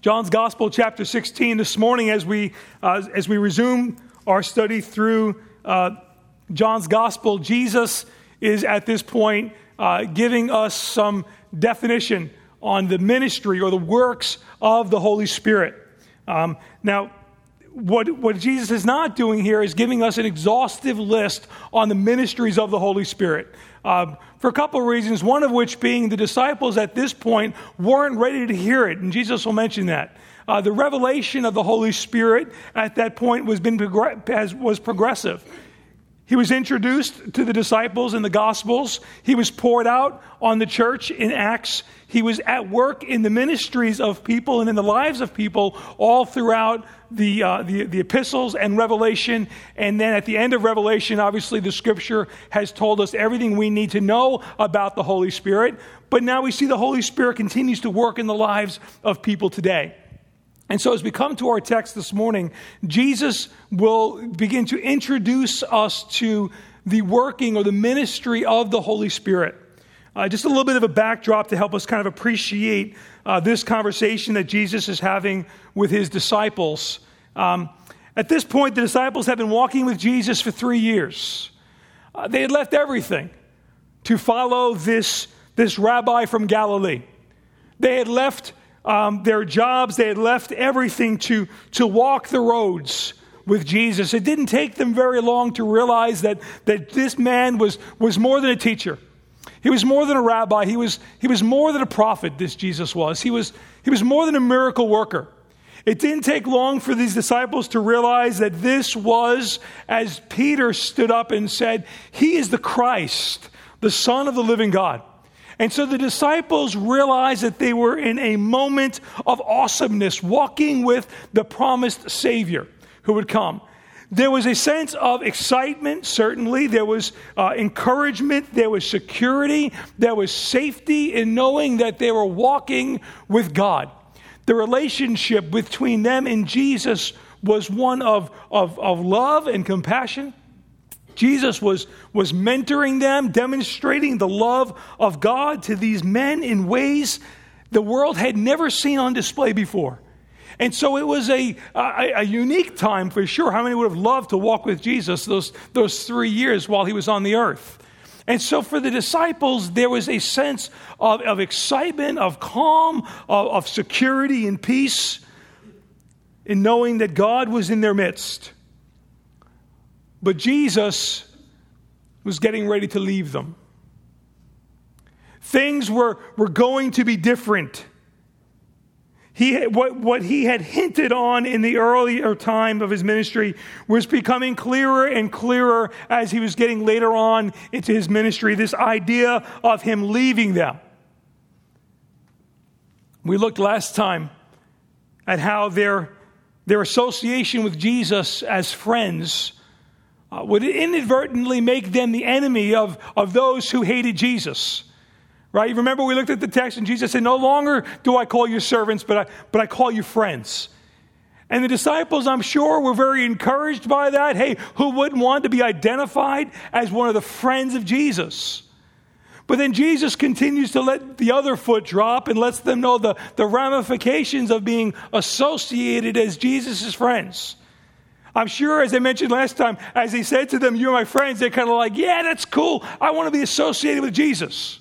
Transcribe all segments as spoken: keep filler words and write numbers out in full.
John's Gospel, chapter sixteen. This morning, as we uh, as we resume our study through uh, John's Gospel, Jesus is at this point uh, giving us some definition on the ministry or the works of the Holy Spirit. Um, now, what what Jesus is not doing here is giving us an exhaustive list on the ministries of the Holy Spirit. Um, for a couple of reasons, one of which being the disciples at this point weren't ready to hear it, and Jesus will mention that. Uh, the revelation of the Holy Spirit at that point was, been, was progressive. He was introduced to the disciples in the Gospels. He was poured out on the church in Acts. He was at work in the ministries of people and in the lives of people all throughout the, uh, the, the epistles and Revelation. And then at the end of Revelation, obviously the Scripture has told us everything we need to know about the Holy Spirit. But now we see the Holy Spirit continues to work in the lives of people today. And so as we come to our text this morning, Jesus will begin to introduce us to the working or the ministry of the Holy Spirit. Uh, just a little bit of a backdrop to help us kind of appreciate uh, this conversation that Jesus is having with his disciples. Um, at this point, the disciples have been walking with Jesus for three years. Uh, they had left everything to follow this, this rabbi from Galilee. They had left Um, their jobs, they had left everything to, to walk the roads with Jesus. It didn't take them very long to realize that, that this man was, was more than a teacher. He was more than a rabbi. He was, he was more than a prophet, this Jesus was. He was, he was more than a miracle worker. It didn't take long for these disciples to realize that this was, as Peter stood up and said, he is the Christ, the Son of the living God. And so the disciples realized that they were in a moment of awesomeness, walking with the promised Savior who would come. There was a sense of excitement, certainly. There was uh, encouragement. There was security. There was safety in knowing that they were walking with God. The relationship between them and Jesus was one of, of, of love and compassion. Jesus was, was mentoring them, demonstrating the love of God to these men in ways the world had never seen on display before. And so it was a, a, a unique time for sure. How many would have loved to walk with Jesus those, those three years while he was on the earth? And so for the disciples, there was a sense of, of excitement, of calm, of, of security and peace in knowing that God was in their midst. But Jesus was getting ready to leave them. Things were, were going to be different. He, what, what he had hinted on in the earlier time of his ministry was becoming clearer and clearer as he was getting later on into his ministry, this idea of him leaving them. We looked last time at how their, their association with Jesus as friends Uh, would inadvertently make them the enemy of, of those who hated Jesus. Right? You remember we looked at the text and Jesus said, no longer do I call you servants, but I, but I call you friends. And the disciples, I'm sure, were very encouraged by that. Hey, who wouldn't want to be identified as one of the friends of Jesus? But then Jesus continues to let the other foot drop and lets them know the, the ramifications of being associated as Jesus' friends. I'm sure, as I mentioned last time, as he said to them, you're my friends, they're kind of like, yeah, that's cool. I want to be associated with Jesus.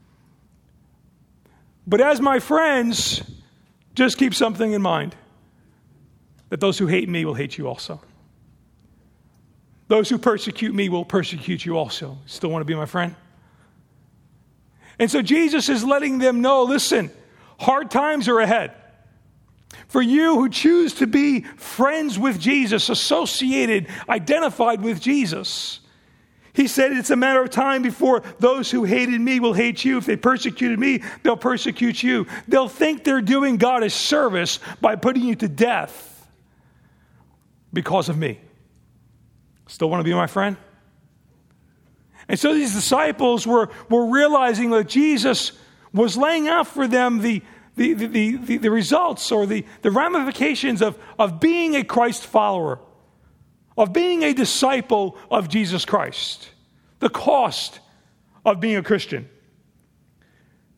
But as my friends, just keep something in mind, that those who hate me will hate you also. Those who persecute me will persecute you also. Still want to be my friend? And so Jesus is letting them know, listen, hard times are ahead. For you who choose to be friends with Jesus, associated, identified with Jesus, he said it's a matter of time before those who hated me will hate you. If they persecuted me, they'll persecute you. They'll think they're doing God a service by putting you to death because of me. Still want to be my friend? And so these disciples were, were realizing that Jesus was laying out for them the The, the, the, the results or the, the ramifications of, of being a Christ follower, of being a disciple of Jesus Christ, the cost of being a Christian.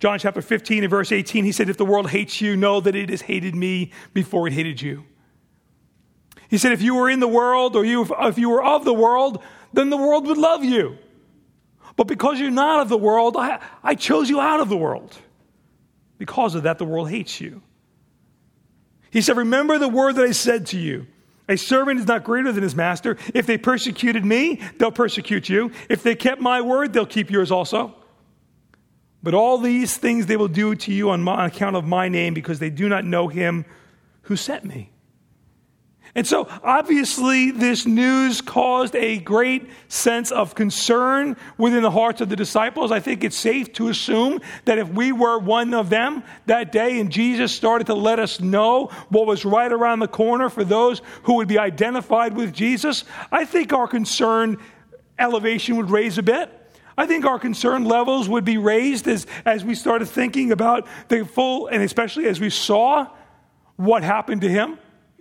John chapter fifteen and verse eighteen, he said, if the world hates you, know that it has hated me before it hated you. He said, if you were in the world, or you, if you were of the world, then the world would love you. But because you're not of the world, I, I chose you out of the world. Because of that, the world hates you. He said, remember the word that I said to you. A servant is not greater than his master. If they persecuted me, they'll persecute you. If they kept my word, they'll keep yours also. But all these things they will do to you on, my, on account of my name, because they do not know him who sent me. And so, obviously, this news caused a great sense of concern within the hearts of the disciples. I think it's safe to assume that if we were one of them that day and Jesus started to let us know what was right around the corner for those who would be identified with Jesus, I think our concern elevation would raise a bit. I think our concern levels would be raised as, as we started thinking about the full, and especially as we saw what happened to him.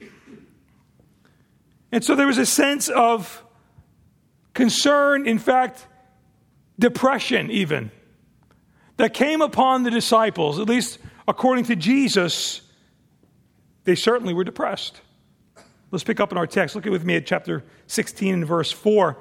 And so there was a sense of concern, in fact, depression even, that came upon the disciples. At least according to Jesus, they certainly were depressed. Let's pick up in our text. Look with me at chapter sixteen and verse four.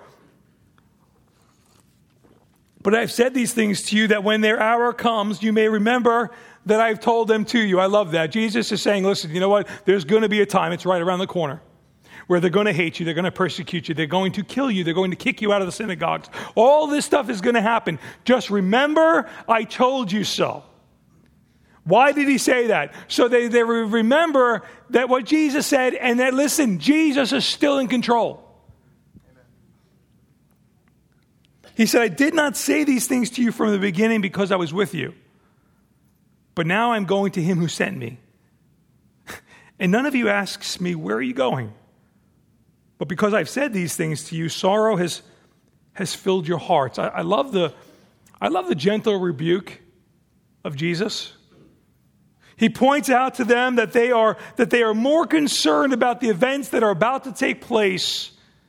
But I've said these things to you that when their hour comes, you may remember that I've told them to you. I love that. Jesus is saying, listen, you know what? There's going to be a time, it's right around the corner, where they're going to hate you, they're going to persecute you, they're going to kill you, they're going to kick you out of the synagogues. All this stuff is going to happen. Just remember, I told you so. Why did he say that? So they, they remember that what Jesus said, and that, listen, Jesus is still in control. Amen. He said, I did not say these things to you from the beginning because I was with you. But now I'm going to him who sent me. And none of you asks me, where are you going? But because I've said these things to you, sorrow has, has filled your hearts. I, I love the, I love the gentle rebuke of Jesus. He points out to them that they are, that they are more concerned about the events that are about to take place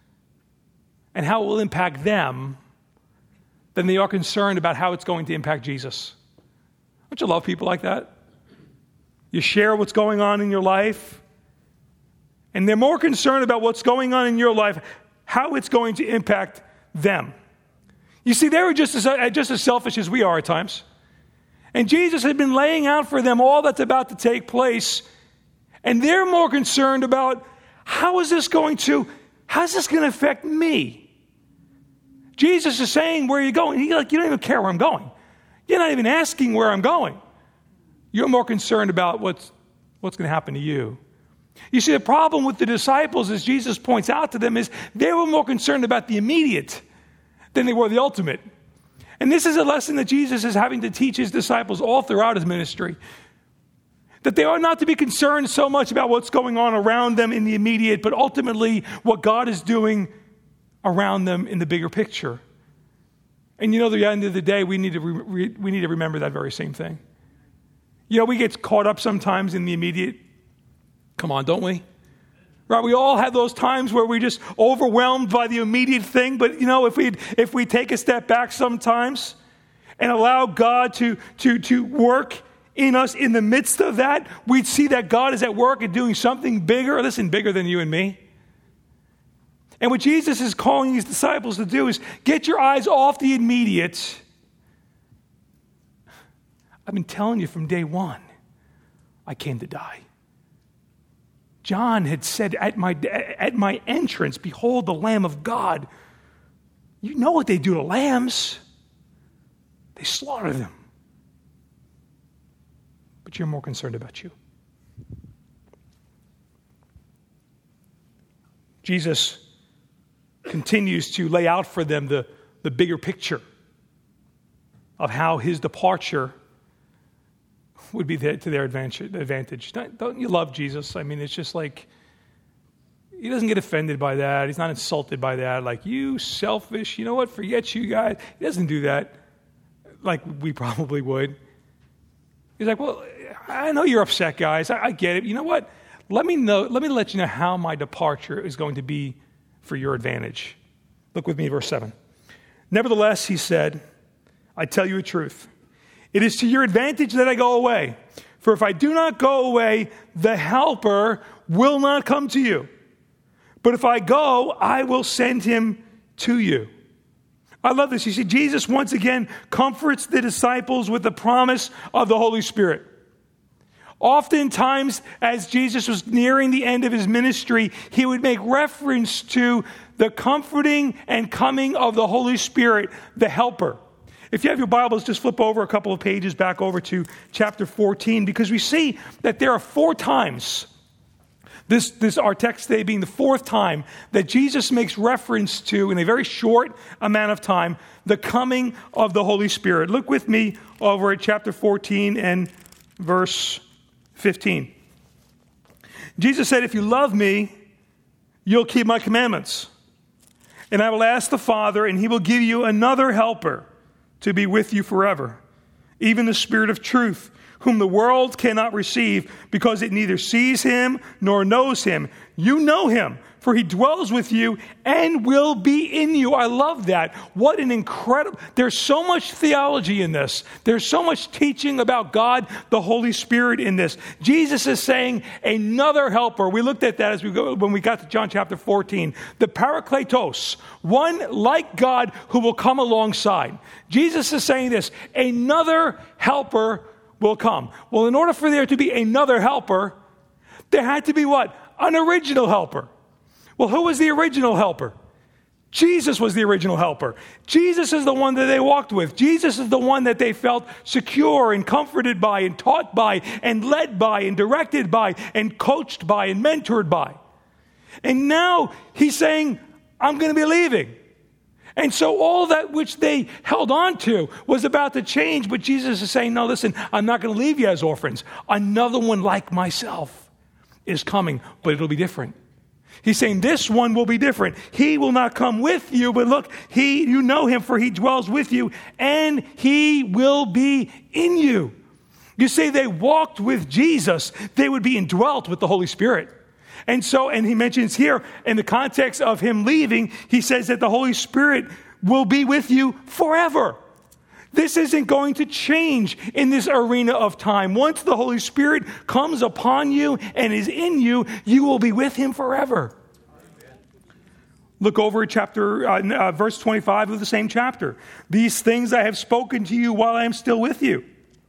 and how it will impact them than they are concerned about how it's going to impact Jesus. Don't you love people like that? You share what's going on in your life, and they're more concerned about what's going on in your life, how it's going to impact them. You see, they were just as, just as selfish as we are at times. And Jesus had been laying out for them all that's about to take place. And they're more concerned about, how is this going to, how's this going to affect me? Jesus is saying, where are you going? He's like, you don't even care where I'm going. You're not even asking where I'm going. You're more concerned about what's, what's going to happen to you. You see, the problem with the disciples, as Jesus points out to them, is they were more concerned about the immediate than they were the ultimate. And this is a lesson that Jesus is having to teach his disciples all throughout his ministry. That they are not to be concerned so much about what's going on around them in the immediate, but ultimately what God is doing around them in the bigger picture. And you know, at the end of the day, we need to re- we need to remember that very same thing. You know, we get caught up sometimes in the immediate. Come on, don't we? Right? We all have those times where we're just overwhelmed by the immediate thing. But, you know, if we if we take a step back sometimes and allow God to, to, to work in us in the midst of that, we'd see that God is at work and doing something bigger. Listen, bigger than you and me. And what Jesus is calling his disciples to do is get your eyes off the immediate. I've been telling you from day one, I came to die. John had said at my, at my entrance, behold the Lamb of God. You know what they do to lambs. They slaughter them. But you're more concerned about you. Jesus continues to lay out for them the, the bigger picture of how his departure would be there to their advantage. Don't you love Jesus? I mean, it's just like, he doesn't get offended by that. He's not insulted by that. Like, you selfish, you know what, forget you guys. He doesn't do that like we probably would. He's like, well, I know you're upset, guys. I, I get it. You know what? Let me know. Let me let you know how my departure is going to be for your advantage. Look with me, verse seven. Nevertheless, he said, I tell you the truth. It is to your advantage that I go away. For if I do not go away, the Helper will not come to you. But if I go, I will send him to you. I love this. You see, Jesus once again comforts the disciples with the promise of the Holy Spirit. Oftentimes, as Jesus was nearing the end of his ministry, he would make reference to the comforting and coming of the Holy Spirit, the Helper. If you have your Bibles, just flip over a couple of pages back over to chapter fourteen, because we see that there are four times, this, this our text today being the fourth time, that Jesus makes reference to, in a very short amount of time, the coming of the Holy Spirit. Look with me over at chapter fourteen and verse fifteen. Jesus said, if you love me, you'll keep my commandments. And I will ask the Father, and he will give you another helper to be with you forever, even the Spirit of truth, whom the world cannot receive because it neither sees him nor knows him. You know him, for he dwells with you and will be in you. I love that. What an incredible... There's so much theology in this. There's so much teaching about God, the Holy Spirit in this. Jesus is saying another helper. We looked at that as we go when we got to John chapter fourteen. The Parakletos, one like God who will come alongside. Jesus is saying this, another helper will come. Well, in order for there to be another helper, there had to be what? An original helper. Well, who was the original helper? Jesus was the original helper. Jesus is the one that they walked with. Jesus is the one that they felt secure and comforted by and taught by and led by and directed by and coached by and mentored by. And now he's saying, I'm going to be leaving. And so all that which they held on to was about to change, but Jesus is saying, no, listen, I'm not going to leave you as orphans. Another one like myself is coming, but it'll be different. He's saying this one will be different. He will not come with you, but look, he, you know him, for he dwells with you, and he will be in you. You see, they walked with Jesus, they would be indwelt with the Holy Spirit. And so, and he mentions here, in the context of him leaving, he says that the Holy Spirit will be with you forever. This isn't going to change in this arena of time. Once the Holy Spirit comes upon you and is in you, you will be with him forever. Amen. Look over at chapter, uh, uh, verse twenty-five of the same chapter. These things I have spoken to you while I am still with you.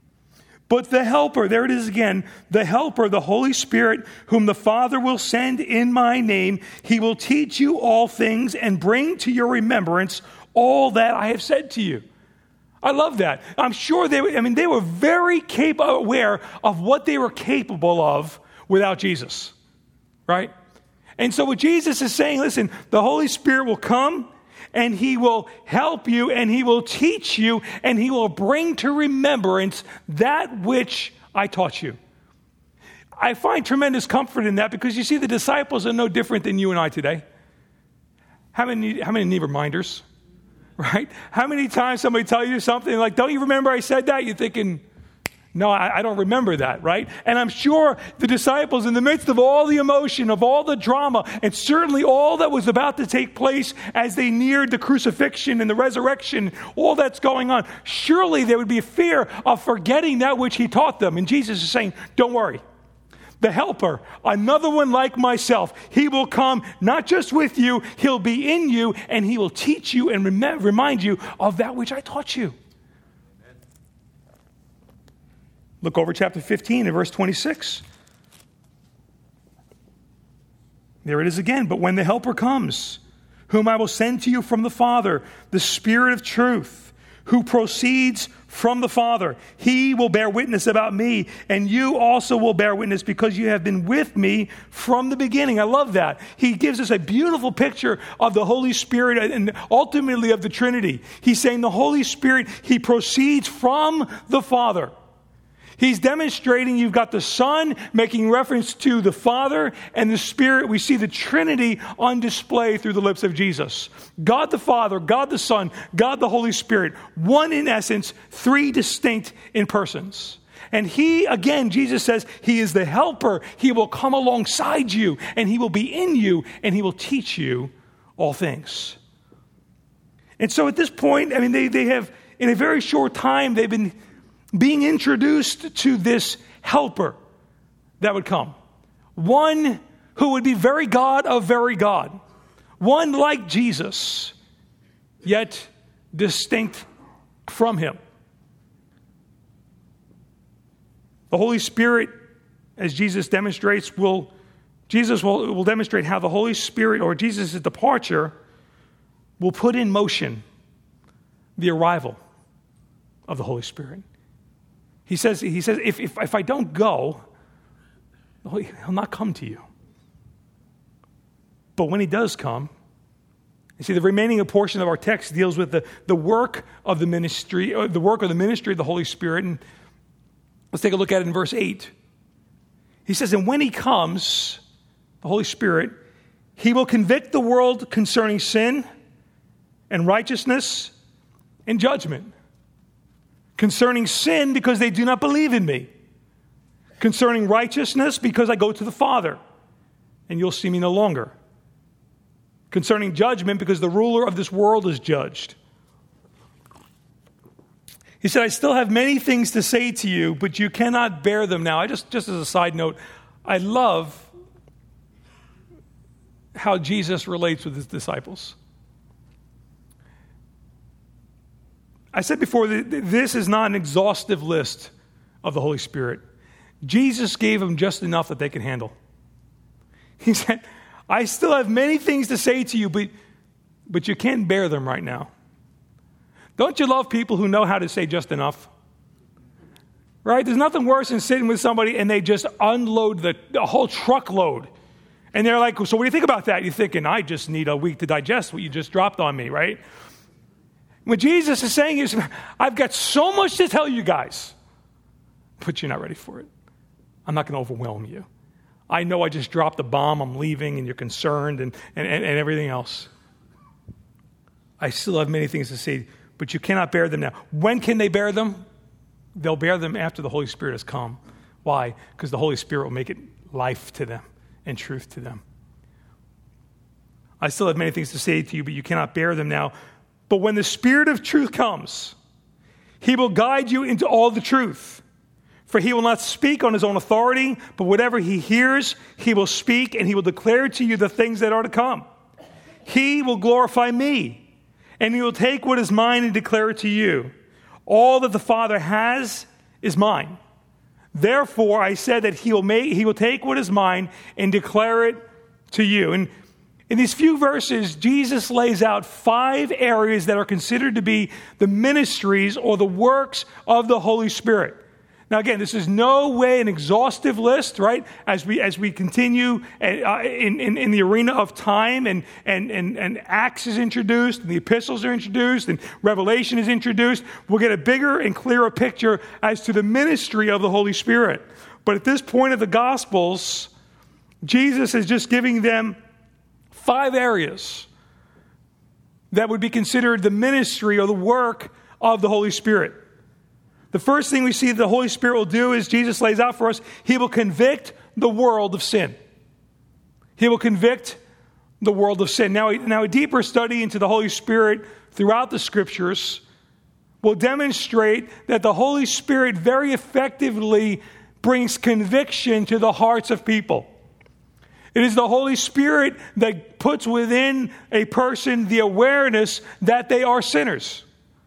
But the Helper, there it is again, the Helper, the Holy Spirit, whom the Father will send in my name, he will teach you all things and bring to your remembrance all that I have said to you. I love that. I'm sure they, I mean, they were very capable, aware of what they were capable of without Jesus, right? And so what Jesus is saying, listen, the Holy Spirit will come, and he will help you, and he will teach you, and he will bring to remembrance that which I taught you. I find tremendous comfort in that, because you see, the disciples are no different than you and I today. How many, how many need reminders, right? How many times somebody tell you something like, don't you remember I said that? You're thinking, no, I, I don't remember that, right? And I'm sure the disciples, in the midst of all the emotion, of all the drama, and certainly all that was about to take place as they neared the crucifixion and the resurrection, all that's going on, surely there would be a fear of forgetting that which he taught them. And Jesus is saying, don't worry. The Helper, another one like myself, he will come not just with you, he'll be in you, and he will teach you and rem- remind you of that which I taught you. Look over chapter fifteen and verse twenty-six. There it is again. But when the Helper comes, whom I will send to you from the Father, the Spirit of truth, who proceeds from the Father, he will bear witness about me, and you also will bear witness because you have been with me from the beginning. I love that. He gives us a beautiful picture of the Holy Spirit and ultimately of the Trinity. He's saying the Holy Spirit, he proceeds from the Father. He's demonstrating you've got the Son making reference to the Father and the Spirit. We see the Trinity on display through the lips of Jesus. God the Father, God the Son, God the Holy Spirit. One in essence, three distinct in persons. And he, again, Jesus says, he is the Helper. He will come alongside you and he will be in you and he will teach you all things. And so at this point, I mean, they, they have, in a very short time, they've been being introduced to this helper that would come. One who would be very God of very God. One like Jesus, yet distinct from him. The Holy Spirit, as Jesus demonstrates, will Jesus will, will demonstrate how the Holy Spirit, or Jesus' departure, will put in motion the arrival of the Holy Spirit. He says, he says if, if, if I don't go, he'll not come to you. But when he does come, you see, the remaining portion of our text deals with the, the work of the ministry, or the work of the ministry of the Holy Spirit. And let's take a look at it in verse eight. He says, and when he comes, the Holy Spirit, he will convict the world concerning sin and righteousness and judgment. Concerning sin, because they do not believe in me. Concerning righteousness, because I go to the Father, and you'll see me no longer. Concerning judgment, because the ruler of this world is judged. He said, I still have many things to say to you, but you cannot bear them now. I just, just as a side note, I love how Jesus relates with his disciples. I said before that this is not an exhaustive list of the Holy Spirit. Jesus gave them just enough that they could handle. He said, I still have many things to say to you, but, but you can't bear them right now. Don't you love people who know how to say just enough? Right? There's nothing worse than sitting with somebody and they just unload the, the whole truckload. And they're like, so what do you think about that? You're thinking, I just need a week to digest what you just dropped on me, right? What Jesus is saying is, I've got so much to tell you guys, but you're not ready for it. I'm not going to overwhelm you. I know I just dropped a bomb, I'm leaving, and you're concerned, and, and, and everything else. I still have many things to say, but you cannot bear them now. When can they bear them? They'll bear them after the Holy Spirit has come. Why? Because the Holy Spirit will make it life to them and truth to them. I still have many things to say to you, but you cannot bear them now. But when the Spirit of truth comes, he will guide you into all the truth. For he will not speak on his own authority, but whatever he hears, he will speak, and he will declare to you the things that are to come. He will glorify me, and he will take what is mine and declare it to you. All that the Father has is mine. Therefore, I said that he will make, he will take what is mine and declare it to you. And in these few verses, Jesus lays out five areas that are considered to be the ministries or the works of the Holy Spirit. Now, again, this is no way an exhaustive list, right? As we as we continue uh, in, in in the arena of time, and and and and Acts is introduced, and the epistles are introduced, and Revelation is introduced, we'll get a bigger and clearer picture as to the ministry of the Holy Spirit. But at this point of the Gospels, Jesus is just giving them five areas that would be considered the ministry or the work of the Holy Spirit. The first thing we see the Holy Spirit will do is Jesus lays out for us, he will convict the world of sin. He will convict the world of sin. Now, now a deeper study into the Holy Spirit throughout the Scriptures will demonstrate that the Holy Spirit very effectively brings conviction to the hearts of people. It is the Holy Spirit that puts within a person the awareness that they are sinners.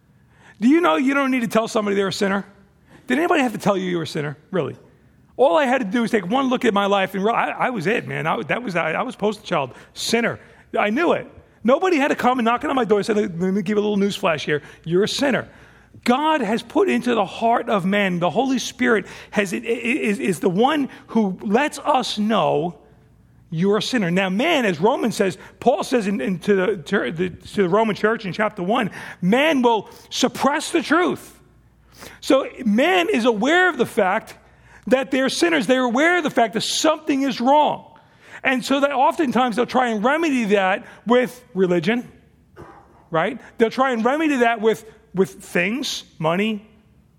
Do you know you don't need to tell somebody they're a sinner? Did anybody have to tell you you're a sinner? Really? All I had to do was take one look at my life, and I, I was it, man. I, that was I, I was poster child, sinner. I knew it. Nobody had to come and knock on my door and say, let me give a little news flash here. You're a sinner. God has put into the heart of man, the Holy Spirit has is, is the one who lets us know you're a sinner. Now, man, as Romans says, Paul says in, in to, the, to, the, to the Roman church in chapter one, man will suppress the truth. So man is aware of the fact that they're sinners. They're aware of the fact that something is wrong. And so that oftentimes they'll try and remedy that with religion, right? They'll try and remedy that with, with things, money,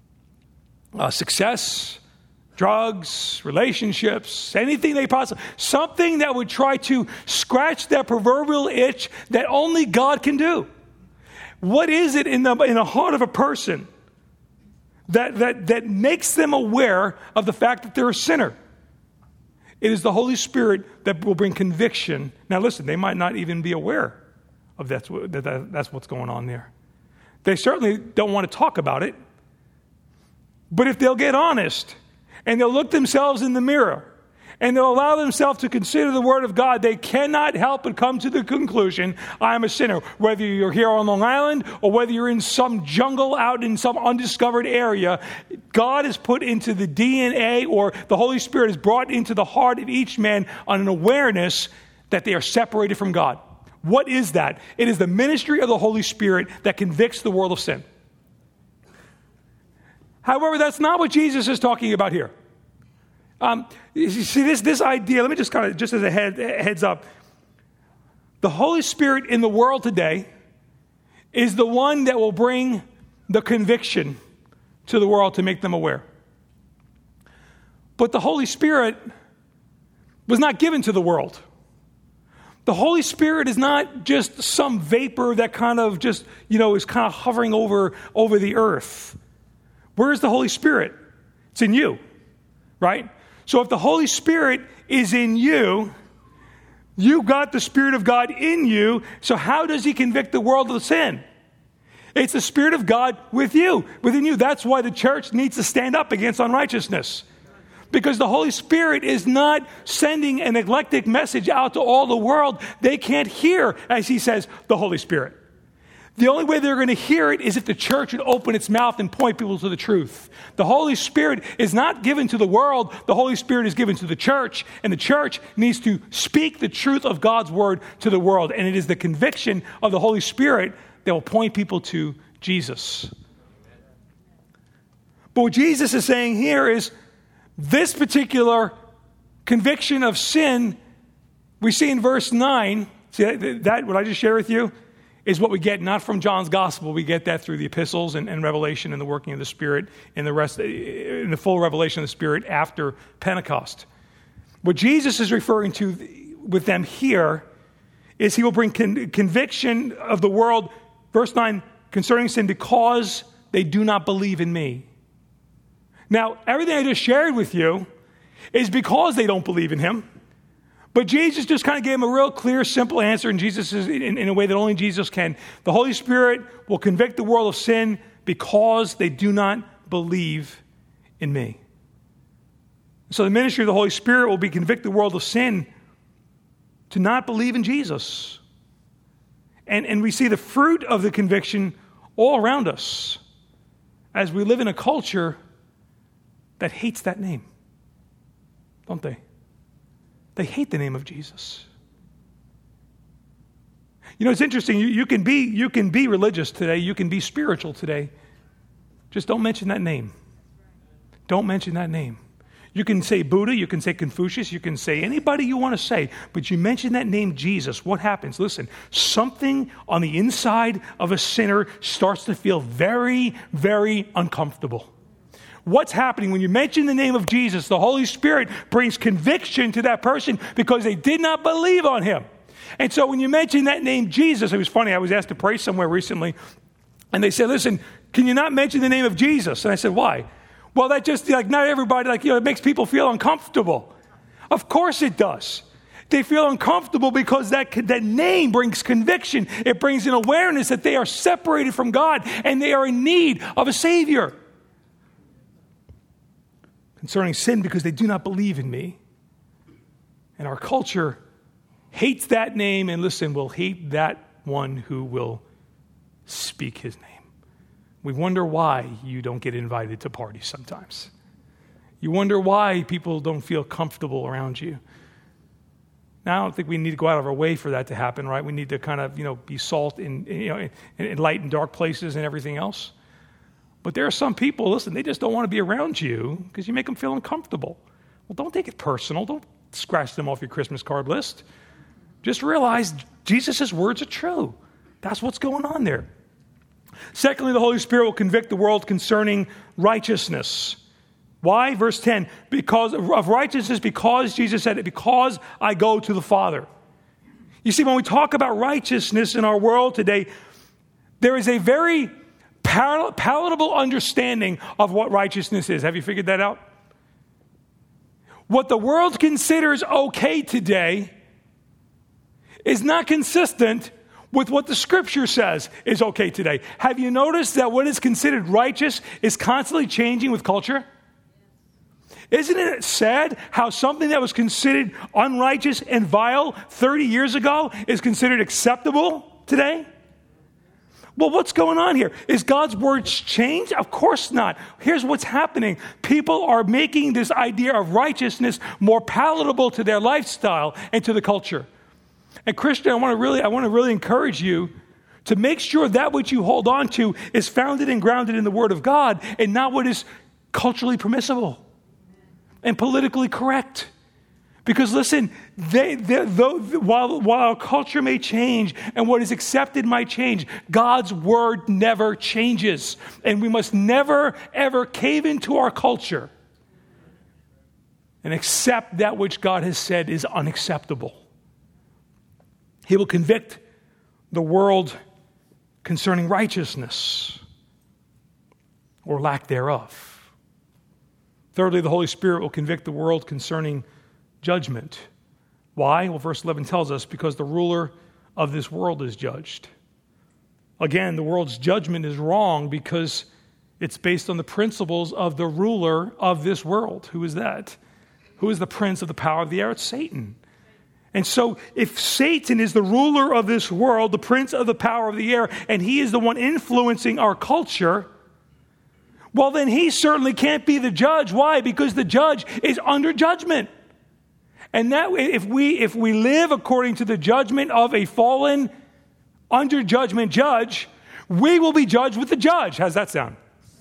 uh, success, drugs, relationships, anything they possibly, something that would try to scratch that proverbial itch that only God can do. What is it in the in the heart of a person that, that, that makes them aware of the fact that they're a sinner. It is the Holy Spirit that will bring conviction. Now listen, they might not even be aware of that's, what, that, that that's what's going on there. They certainly don't want to talk about it. But if they'll get honest and they'll look themselves in the mirror and they'll allow themselves to consider the Word of God, they cannot help but come to the conclusion, I am a sinner. Whether you're here on Long Island or whether you're in some jungle out in some undiscovered area, God has put into the D N A, or the Holy Spirit has brought into the heart of each man on an awareness that they are separated from God. What is that? It is the ministry of the Holy Spirit that convicts the world of sin. However, that's not what Jesus is talking about here. Um, you see, this, this idea, let me just kind of, just as a head, heads up, the Holy Spirit in the world today is the one that will bring the conviction to the world to make them aware. But the Holy Spirit was not given to the world. The Holy Spirit is not just some vapor that kind of just, you know, is kind of hovering over, over the earth. Where is the Holy Spirit? It's in you, right? So if the Holy Spirit is in you, you got the Spirit of God in you. So how does he convict the world of sin? It's the Spirit of God with you, within you. That's why the church needs to stand up against unrighteousness. Because the Holy Spirit is not sending an eclectic message out to all the world. They can't hear, as he says, the Holy Spirit. The only way they're going to hear it is if the church would open its mouth and point people to the truth. The Holy Spirit is not given to the world. The Holy Spirit is given to the church, and the church needs to speak the truth of God's word to the world. And it is the conviction of the Holy Spirit that will point people to Jesus. But what Jesus is saying here is this particular conviction of sin, we see in verse nine, see that, that what I just shared with you, is what we get not from John's gospel. We get that through the epistles and, and Revelation and the working of the Spirit in the rest, in the full revelation of the Spirit after Pentecost. What Jesus is referring to with them here is he will bring con- conviction of the world, verse nine, concerning sin because they do not believe in me. Now, everything I just shared with you is because they don't believe in him. But Jesus just kind of gave him a real clear, simple answer, and Jesus is in, in a way that only Jesus can. The Holy Spirit will convict the world of sin because they do not believe in me. So the ministry of the Holy Spirit will be convict the world of sin to not believe in Jesus. And, and we see the fruit of the conviction all around us as we live in a culture that hates that name, don't they? They hate the name of Jesus. You know, it's interesting. You, you can be you can be religious today. You can be spiritual today. Just don't mention that name. Don't mention that name. You can say Buddha. You can say Confucius. You can say anybody you want to say. But you mention that name Jesus, what happens? Listen, something on the inside of a sinner starts to feel very, very uncomfortable. What's happening when you mention the name of Jesus? The Holy Spirit brings conviction to that person because they did not believe on him. And so when you mention that name Jesus, it was funny, I was asked to pray somewhere recently, and they said, listen, can you not mention the name of Jesus? And I said, why? Well, that just, like, not everybody, like, you know, it makes people feel uncomfortable. Of course it does. They feel uncomfortable because that, that name brings conviction. It brings an awareness that they are separated from God and they are in need of a Savior. Concerning sin because they do not believe in me. And our culture hates that name and, listen, will hate that one who will speak his name. We wonder why you don't get invited to parties sometimes. You wonder why people don't feel comfortable around you. Now, I don't think we need to go out of our way for that to happen, right? We need to kind of, you know, be salt in, you know, in, in light in dark places and everything else. But there are some people, listen, they just don't want to be around you because you make them feel uncomfortable. Well, don't take it personal. Don't scratch them off your Christmas card list. Just realize Jesus' words are true. That's what's going on there. Secondly, the Holy Spirit will convict the world concerning righteousness. Why? Verse ten, because of righteousness, because Jesus said it, because I go to the Father. You see, when we talk about righteousness in our world today, there is a very pal- palatable understanding of what righteousness is. Have you figured that out? What the world considers okay today is not consistent with what the Scripture says is okay today. Have you noticed that what is considered righteous is constantly changing with culture? Isn't it sad how something that was considered unrighteous and vile thirty years ago is considered acceptable today? Well, what's going on here? Is God's words changed? Of course not. Here's what's happening. People are making this idea of righteousness more palatable to their lifestyle and to the culture. And Christian, I want to really, I want to really encourage you to make sure that which you hold on to is founded and grounded in the Word of God and not what is culturally permissible and politically correct. Because listen, they, they, though, while, while our culture may change and what is accepted might change, God's Word never changes. And we must never, ever cave into our culture and accept that which God has said is unacceptable. He will convict the world concerning righteousness or lack thereof. Thirdly, the Holy Spirit will convict the world concerning judgment. Why? Well, verse eleven tells us, because the ruler of this world is judged. Again, the world's judgment is wrong because it's based on the principles of the ruler of this world. Who is that? Who is the prince of the power of the air? It's Satan. And so if Satan is the ruler of this world, the prince of the power of the air, and he is the one influencing our culture, well, then he certainly can't be the judge. Why? Because the judge is under judgment. And that if we if we live according to the judgment of a fallen, under judgment judge, we will be judged with the judge. How's that sound?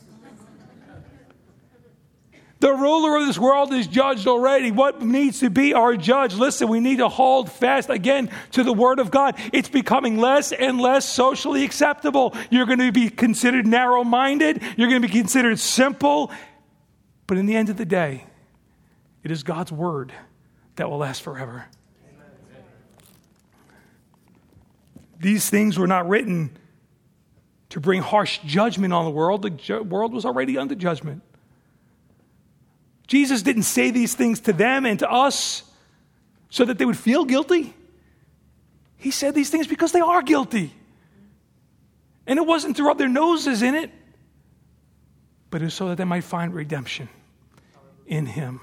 The ruler of this world is judged already. What needs to be our judge? Listen, we need to hold fast again to the Word of God. It's becoming less and less socially acceptable. You're going to be considered narrow-minded. You're going to be considered simple. But in the end of the day, it is God's Word that will last forever. Amen. These things were not written to bring harsh judgment on the world. The ju- world was already under judgment. Jesus didn't say these things to them and to us so that they would feel guilty. He said these things because they are guilty. And it wasn't to rub their noses in it, but it was so that they might find redemption in Him,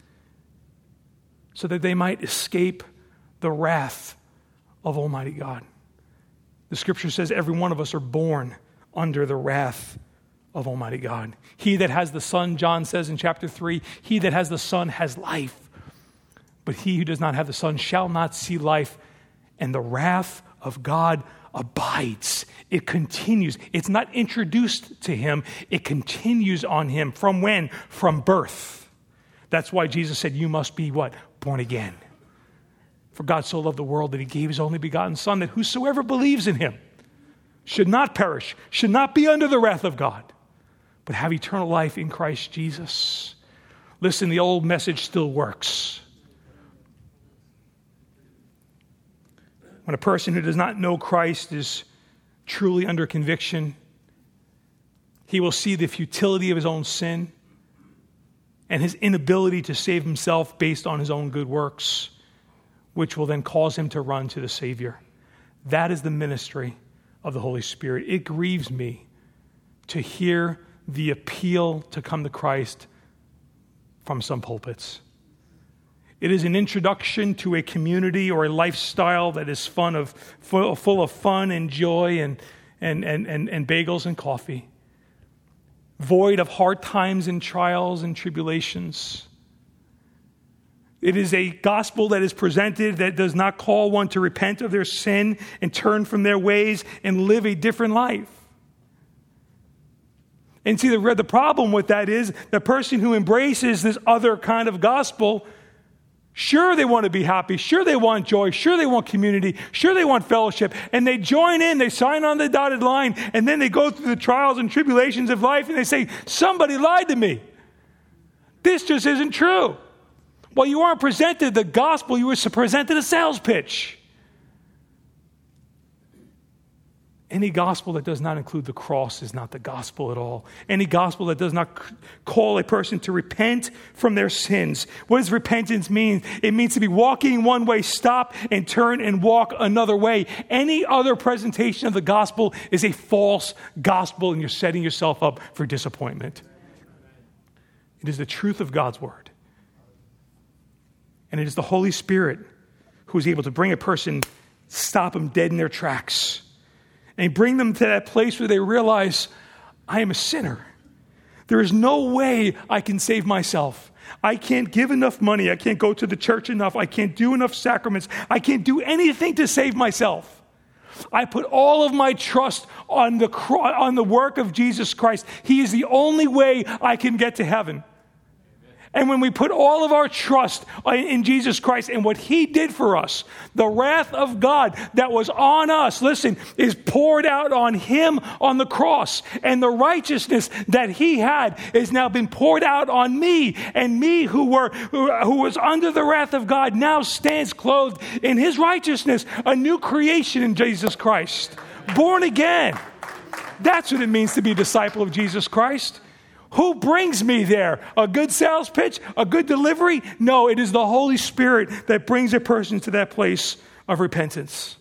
so that they might escape the wrath of Almighty God. The Scripture says every one of us are born under the wrath of Almighty God. He that has the Son, John says in chapter three, he that has the Son has life. But he who does not have the Son shall not see life. And the wrath of God abides. It continues. It's not introduced to him. It continues on him. From when? From birth. That's why Jesus said, you must be what? Born again. For God so loved the world that he gave his only begotten Son, that whosoever believes in him should not perish, should not be under the wrath of God, but have eternal life in Christ Jesus. Listen, the old message still works. When a person who does not know Christ is truly under conviction, he will see the futility of his own sin and his inability to save himself based on his own good works, which will then cause him to run to the Savior. That is the ministry of the Holy Spirit. It grieves me to hear the appeal to come to Christ from some pulpits. It is an introduction to a community or a lifestyle that is fun of, full, full of fun and joy and, and, and, and, and bagels and coffee, void of hard times and trials and tribulations. It is a gospel that is presented that does not call one to repent of their sin and turn from their ways and live a different life. And see, the, the problem with that is the person who embraces this other kind of gospel, sure they want to be happy, sure they want joy, sure they want community, sure they want fellowship, and they join in, they sign on the dotted line, and then they go through the trials and tribulations of life and they say, somebody lied to me. This just isn't true. Well, you weren't presented the gospel, you were presented a sales pitch. Any gospel that does not include the cross is not the gospel at all. Any gospel that does not call a person to repent from their sins. What does repentance mean? It means to be walking one way, stop and turn and walk another way. Any other presentation of the gospel is a false gospel, and you're setting yourself up for disappointment. It is the truth of God's word. And it is the Holy Spirit who is able to bring a person, stop them dead in their tracks, and bring them to that place where they realize, I am a sinner. There is no way I can save myself. I can't give enough money. I can't go to the church enough. I can't do enough sacraments. I can't do anything to save myself. I put all of my trust on the, on the work of Jesus Christ. He is the only way I can get to heaven. And when we put all of our trust in Jesus Christ and what he did for us, the wrath of God that was on us, listen, is poured out on him on the cross. And the righteousness that he had has now been poured out on me. And me who were who, who was under the wrath of God now stands clothed in his righteousness, a new creation in Jesus Christ. Born again. That's what it means to be a disciple of Jesus Christ. Who brings me there? A good sales pitch? A good delivery? No, it is the Holy Spirit that brings a person to that place of repentance.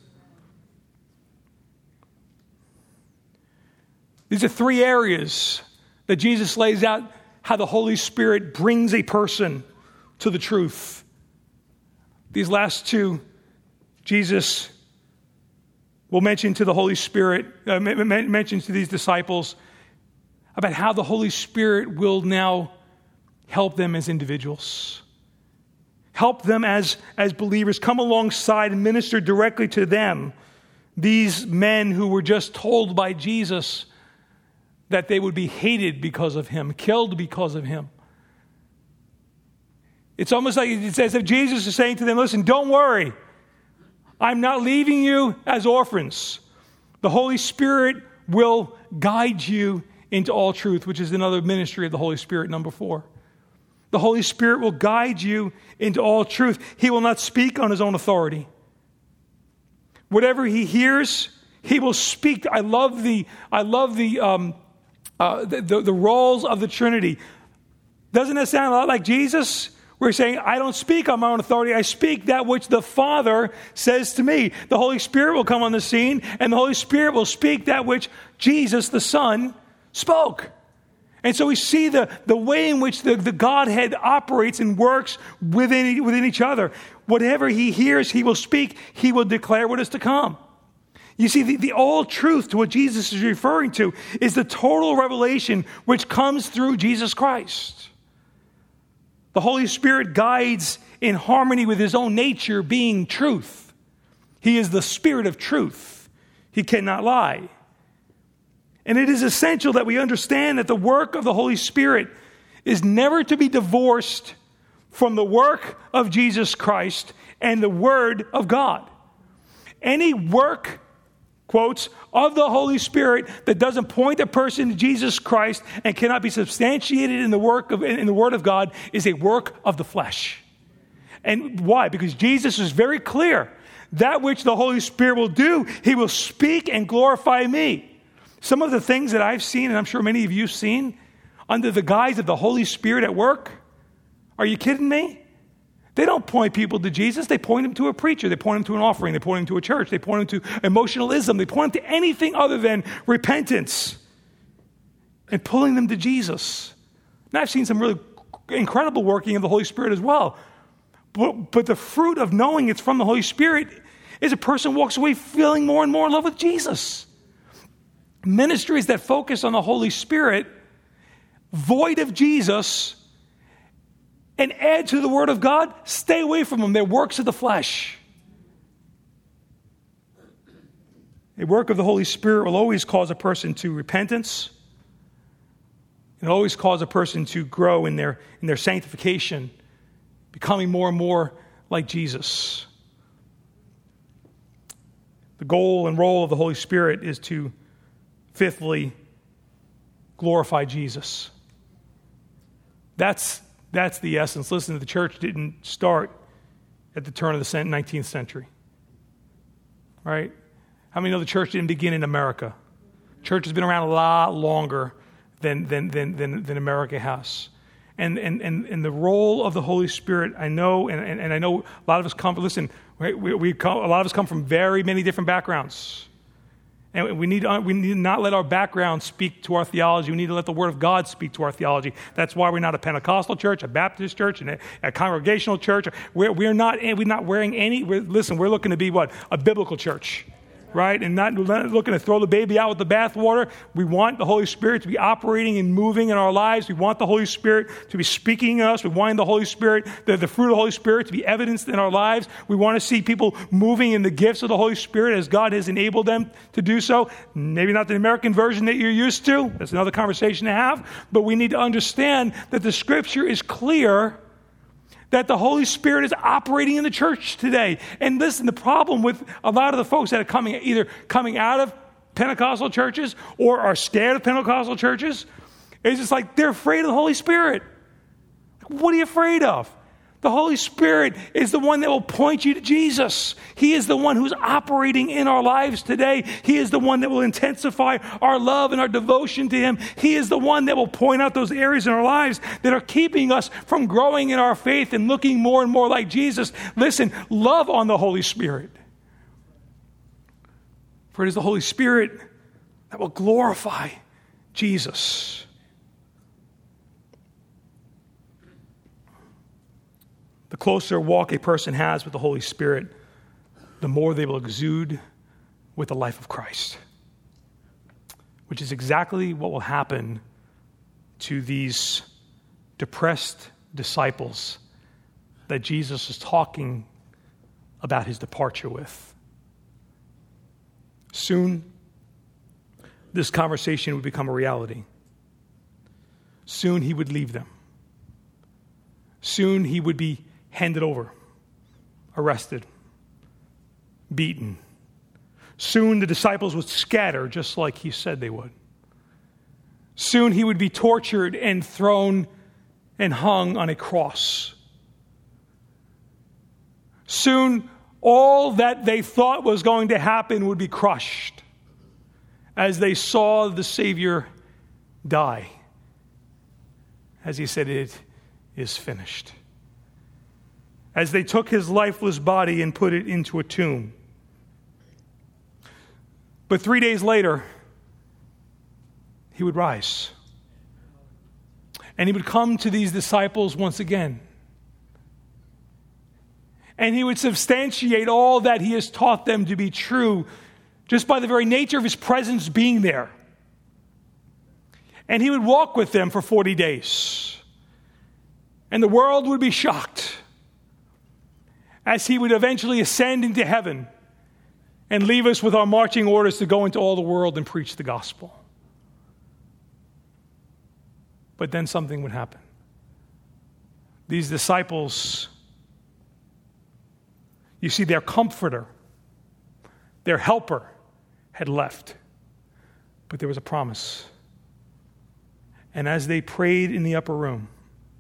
These are three areas that Jesus lays out how the Holy Spirit brings a person to the truth. These last two, Jesus will mention to the Holy Spirit, uh, mentions to these disciples about how the Holy Spirit will now help them as individuals. Help them as, as believers. Come alongside and minister directly to them. These men who were just told by Jesus that they would be hated because of him, killed because of him. It's almost like it's as if Jesus is saying to them, listen, don't worry. I'm not leaving you as orphans. The Holy Spirit will guide you into all truth, which is another ministry of the Holy Spirit, number four. The Holy Spirit will guide you into all truth. He will not speak on his own authority. Whatever he hears, he will speak. I love the I love the um, uh, the, the, the roles of the Trinity. Doesn't that sound a lot like Jesus? We're saying, I don't speak on my own authority. I speak that which the Father says to me. The Holy Spirit will come on the scene, and the Holy Spirit will speak that which Jesus, the Son, spoke. And so we see the, the way in which the, the Godhead operates and works within, within each other. Whatever he hears, he will speak. He will declare what is to come. You see, the, the all truth to what Jesus is referring to is the total revelation which comes through Jesus Christ. The Holy Spirit guides in harmony with his own nature, being truth. He is the Spirit of truth. He cannot lie. And it is essential that we understand that the work of the Holy Spirit is never to be divorced from the work of Jesus Christ and the Word of God. Any work, quotes, of the Holy Spirit that doesn't point a person to Jesus Christ and cannot be substantiated in the work of in the Word of God is a work of the flesh. And why? Because Jesus is very clear. That which the Holy Spirit will do, he will speak and glorify me. Some of the things that I've seen, and I'm sure many of you have seen, under the guise of the Holy Spirit at work, are you kidding me? They don't point people to Jesus. They point them to a preacher. They point them to an offering. They point them to a church. They point them to emotionalism. They point them to anything other than repentance and pulling them to Jesus. And I've seen some really incredible working of the Holy Spirit as well. But, but the fruit of knowing it's from the Holy Spirit is a person walks away feeling more and more in love with Jesus. Ministries that focus on the Holy Spirit, void of Jesus, and add to the Word of God, stay away from them. They're works of the flesh. A work of the Holy Spirit will always cause a person to repentance. It always cause a person to grow in their, in their sanctification, becoming more and more like Jesus. The goal and role of the Holy Spirit is to, fifthly, glorify Jesus. That's, that's the essence. Listen, the church didn't start at the turn of the nineteenth century. Right? How many know the church didn't begin in America? Church has been around a lot longer than than than than, than America has. And, and and and the role of the Holy Spirit, I know, and, and, and I know a lot of us come, listen, we, we come, a lot of us come from very many different backgrounds. And we need, we need to not let our background speak to our theology. We need to let the Word of God speak to our theology. That's why we're not a Pentecostal church, a Baptist church, and a, a congregational church. We're, we're not we're not wearing any, we're, listen, we're looking to be what? A biblical church. Right? And not looking to throw the baby out with the bathwater. We want the Holy Spirit to be operating and moving in our lives. We want the Holy Spirit to be speaking in us. We want the Holy Spirit, the, the fruit of the Holy Spirit to be evidenced in our lives. We want to see people moving in the gifts of the Holy Spirit as God has enabled them to do so. Maybe not the American version that you're used to. That's another conversation to have. But we need to understand that the Scripture is clear that the Holy Spirit is operating in the church today. And listen, the problem with a lot of the folks that are coming, either coming out of Pentecostal churches or are scared of Pentecostal churches, is just like they're afraid of the Holy Spirit. What are you afraid of? The Holy Spirit is the one that will point you to Jesus. He is the one who's operating in our lives today. He is the one that will intensify our love and our devotion to Him. He is the one that will point out those areas in our lives that are keeping us from growing in our faith and looking more and more like Jesus. Listen, love on the Holy Spirit. For it is the Holy Spirit that will glorify Jesus. The closer walk a person has with the Holy Spirit, the more they will exude with the life of Christ, which is exactly what will happen to these depressed disciples that Jesus is talking about his departure with. Soon, this conversation would become a reality. Soon he would leave them. Soon he would be handed over, arrested, beaten. Soon the disciples would scatter just like he said they would. Soon he would be tortured and thrown and hung on a cross. Soon all that they thought was going to happen would be crushed as they saw the Savior die. As he said, it is finished. As they took his lifeless body and put it into a tomb. But three days later, he would rise. And he would come to these disciples once again. And he would substantiate all that he has taught them to be true just by the very nature of his presence being there. And he would walk with them for forty days. And the world would be shocked as he would eventually ascend into heaven and leave us with our marching orders to go into all the world and preach the gospel. But then something would happen. These disciples, you see, their comforter, their helper had left. But there was a promise. And as they prayed in the upper room,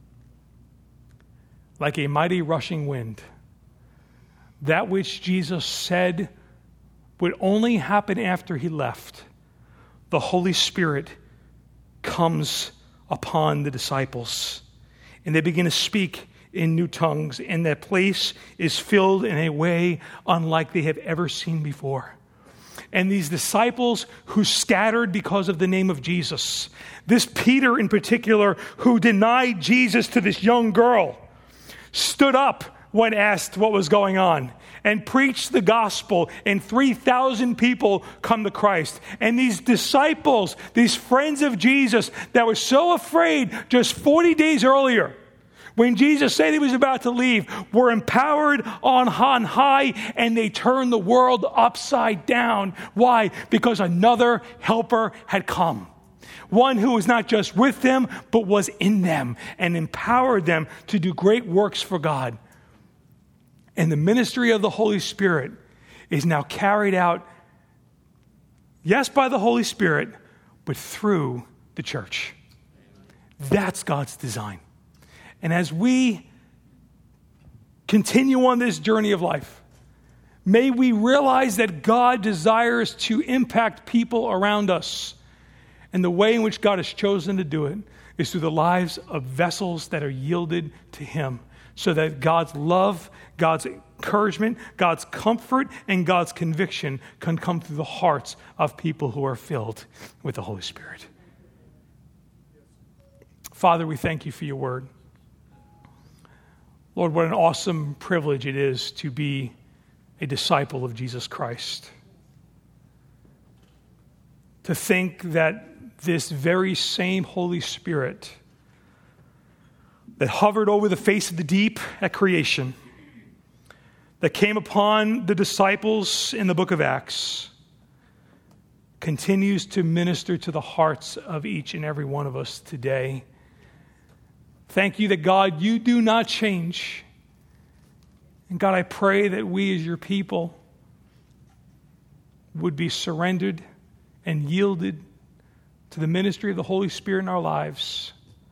like a mighty rushing wind, that which Jesus said would only happen after he left, the Holy Spirit comes upon the disciples. And they begin to speak in new tongues, and that place is filled in a way unlike they have ever seen before. And these disciples who scattered because of the name of Jesus, this Peter in particular, who denied Jesus to this young girl, stood up when asked what was going on and preached the gospel, and three thousand people come to Christ. And these disciples, these friends of Jesus that were so afraid just forty days earlier, when Jesus said he was about to leave, were empowered on high, and they turned the world upside down. Why? Because another helper had come. One who was not just with them, but was in them and empowered them to do great works for God. And the ministry of the Holy Spirit is now carried out, yes, by the Holy Spirit, but through the church. That's God's design. And as we continue on this journey of life, May we realize that God desires to impact people around us. And the way in which God has chosen to do it is through the lives of vessels that are yielded to Him, so that God's love, God's encouragement, God's comfort, and God's conviction can come through the hearts of people who are filled with the Holy Spirit. Father, we thank you for your word. Lord, what an awesome privilege it is to be a disciple of Jesus Christ. To think that this very same Holy Spirit that hovered over the face of the deep at creation, that came upon the disciples in the book of Acts, continues to minister to the hearts of each and every one of us today. Thank you that, God, you do not change. And God, I pray that we as your people would be surrendered and yielded to the ministry of the Holy Spirit in our lives,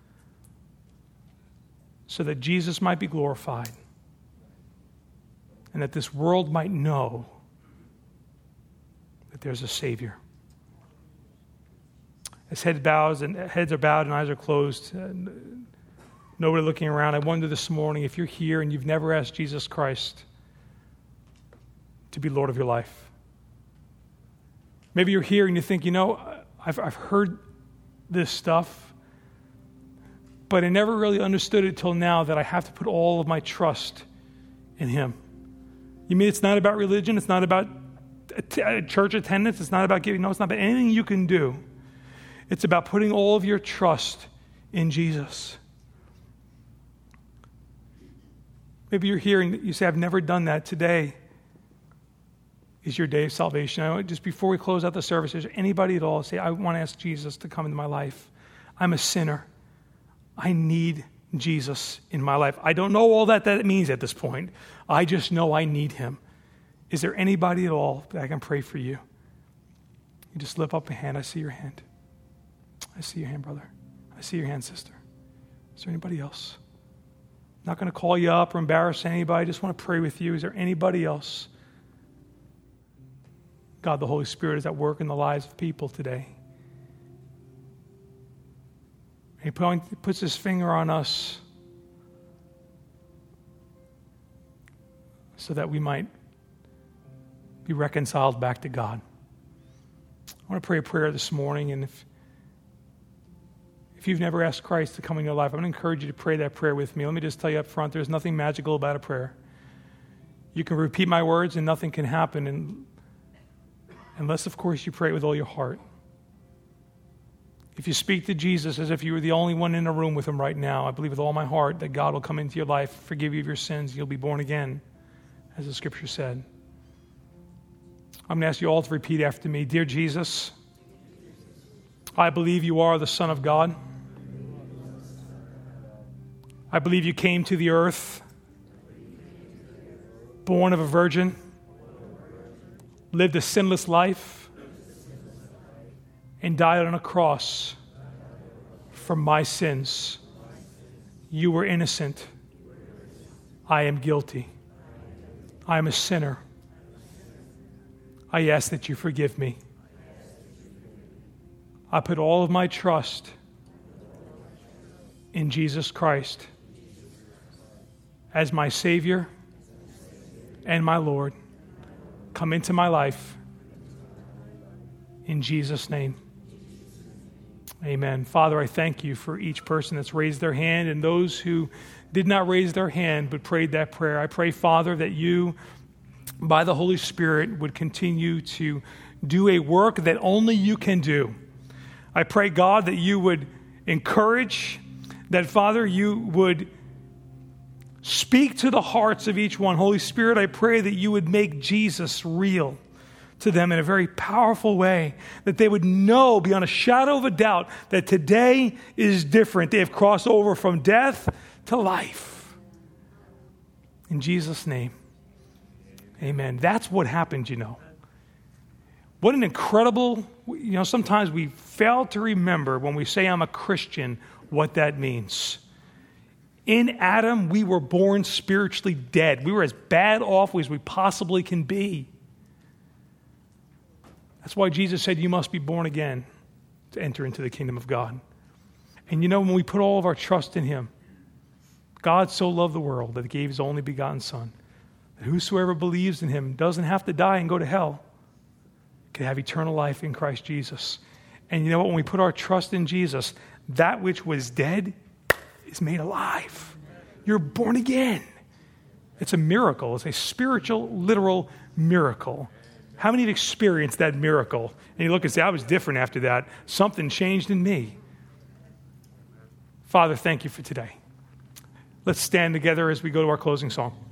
so that Jesus might be glorified and that this world might know that there's a Savior. As head bows and heads are bowed and eyes are closed, uh, nobody looking around, I wonder this morning if you're here and you've never asked Jesus Christ to be Lord of your life. Maybe you're here and you think, you know, I've, I've heard this stuff, but I never really understood it till now that I have to put all of my trust in Him. You mean it's not about religion? It's not about church attendance? It's not about giving? No, it's not about anything you can do. It's about putting all of your trust in Jesus. Maybe you're here and you say, I've never done that. Today is your day of salvation. I, just before we close out the service, is there anybody at all say, I want to ask Jesus to come into my life? I'm a sinner. I need Jesus in my life. I don't know all that that means at this point. I just know I need Him. Is there anybody at all that I can pray for you? You just lift up a hand. I see your hand. I see your hand, brother. I see your hand, sister. Is there anybody else? I'm not going to call you up or embarrass anybody. I just want to pray with you. Is there anybody else? God, the Holy Spirit is at work in the lives of people today. He puts his finger on us so that we might be reconciled back to God. I want to pray a prayer this morning, and if if you've never asked Christ to come in your life, I'm going to encourage you to pray that prayer with me. Let me just tell you up front, there's nothing magical about a prayer. You can repeat my words and nothing can happen, and unless, of course, you pray it with all your heart. If you speak to Jesus as if you were the only one in the room with Him right now, I believe with all my heart that God will come into your life, forgive you of your sins, you'll be born again, as the Scripture said. I'm going to ask you all to repeat after me. Dear Jesus, I believe you are the Son of God. I believe you came to the earth, born of a virgin, lived a sinless life, and died on a cross for my sins. You were innocent. I am guilty. I am a sinner. I ask that you forgive me. I put all of my trust in Jesus Christ as my Savior and my Lord. Come into my life. In Jesus' name. Amen. Father, I thank you for each person that's raised their hand and those who did not raise their hand but prayed that prayer. I pray, Father, that you, by the Holy Spirit, would continue to do a work that only you can do. I pray, God, that you would encourage, that, Father, you would speak to the hearts of each one. Holy Spirit, I pray that you would make Jesus real to them in a very powerful way, that they would know beyond a shadow of a doubt that today is different. They have crossed over from death to life. In Jesus' name, amen. That's what happened, you know. What an incredible, you know, sometimes we fail to remember when we say I'm a Christian what that means. In Adam, we were born spiritually dead. We were as bad off as we possibly can be. That's why Jesus said, you must be born again to enter into the kingdom of God. And you know, when we put all of our trust in him, God so loved the world that he gave his only begotten Son, that whosoever believes in him doesn't have to die and go to hell, can have eternal life in Christ Jesus. And you know what? When we put our trust in Jesus, that which was dead is made alive. You're born again. It's a miracle. It's a spiritual, literal miracle. How many have experienced that miracle? And you look and say, I was different after that. Something changed in me. Father, thank you for today. Let's stand together as we go to our closing song.